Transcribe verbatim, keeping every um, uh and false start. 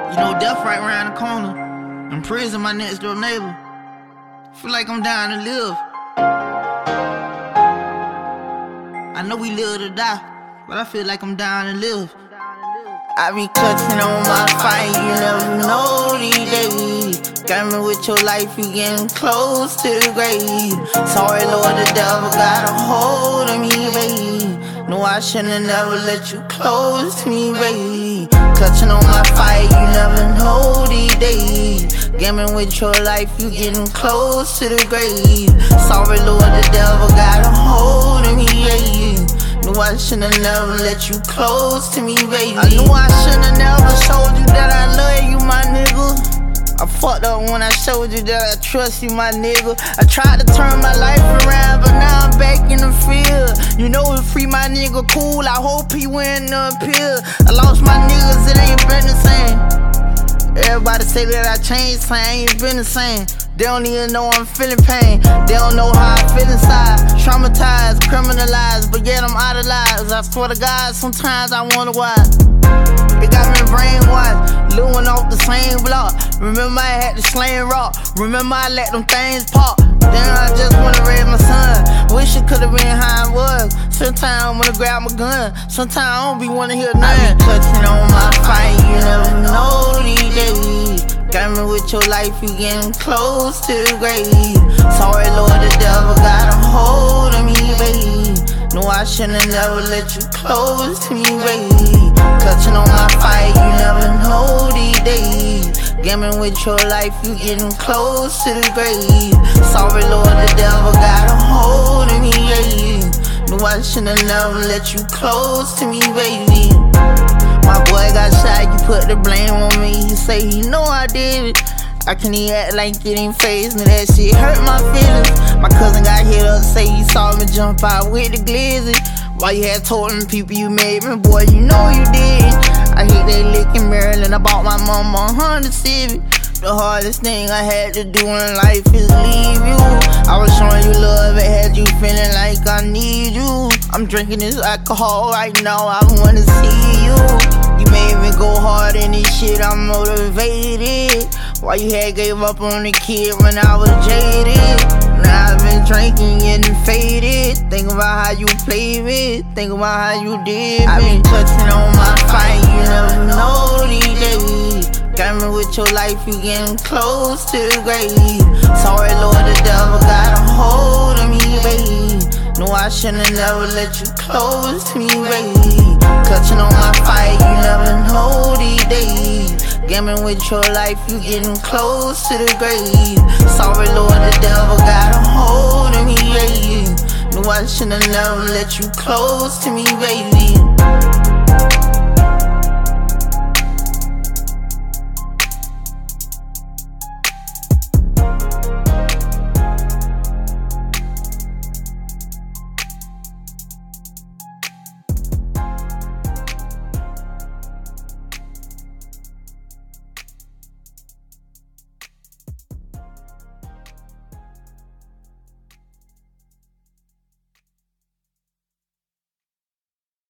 You know, death right around the corner. In prison, my next door neighbor. Feel like I'm dying to live. I know we live to die, but I feel like I'm dying to live. I be clutching on my fight, you never know these days. Got me with your life, you getting close to the grave. Sorry, Lord, the devil got a hold of me, babe. No, I shouldn't never let you close to me, babe. Clutching on my fight, you never know these days. Gaming with your life, you getting close to the grave. Sorry, Lord, the devil got a hold of me, babe. No, I shouldn't never let you close to me, baby. I knew I shouldn't never showed you that I love you, my nigga. I fucked up when I showed you that I trust you, my nigga. I tried to turn my life around, but now I'm back in the field. You know it free my nigga cool, I hope he win the appeal. I lost my niggas, it ain't been the same. Everybody say that I changed, so I ain't been the same. They don't even know I'm feeling pain. They don't know how I feel inside. Traumatized, criminalized, but yet I'm out of lives. I swear to God, sometimes I wonder why. It got me brainwashed, living off the same block. Remember I had the slang rock. Remember I let them things pop. Then I just wanna raise my son. Wish it could've been how it was. Sometimes I wanna grab my gun. Sometimes I don't be wanna hear nothing. I be clutching on my fight, you never know these days. Got me with your life, you getting close to the grave. Sorry, Lord, the devil got a hold of me, babe. No, I shouldn't never let you close to me, babe. Clutching on my fight, you never know these days. Gaming with your life, you getting close to the grave. Sorry, Lord, the devil got a hold of me, babe. No, I shouldn't never let you close to me, baby. My boy got shot, you put the blame on me. You say he know I did it. I can't even act like it ain't phased me. That shit hurt my feelings. My cousin got hit up, say he saw me jump out with the glizzy. Why you had told them people you made me, boy, you know you did. I hit that lick in Maryland, I bought my mama a Honda Civic. The hardest thing I had to do in life is leave you. I was showing you love, it had you feeling like I need you. I'm drinking this alcohol right now, I wanna see you. You made me go hard in this shit, I'm motivated. Why you had gave up on the kid when I was jaded? Now I've been drinking, getting faded. Think about how you played me, think about how you did me. I been clutching on my fight, you never know these days. Got me with your life, you getting close to the grave. Sorry, Lord, the devil got a hold of me, babe. No, I shouldn't never let you close to me, babe. Clutching on my fight, you never know these days. Gaming with your life, you getting close to the grave. Sorry, Lord, the devil got a hold of me, babe. No, I shouldn't never let you close to me, baby.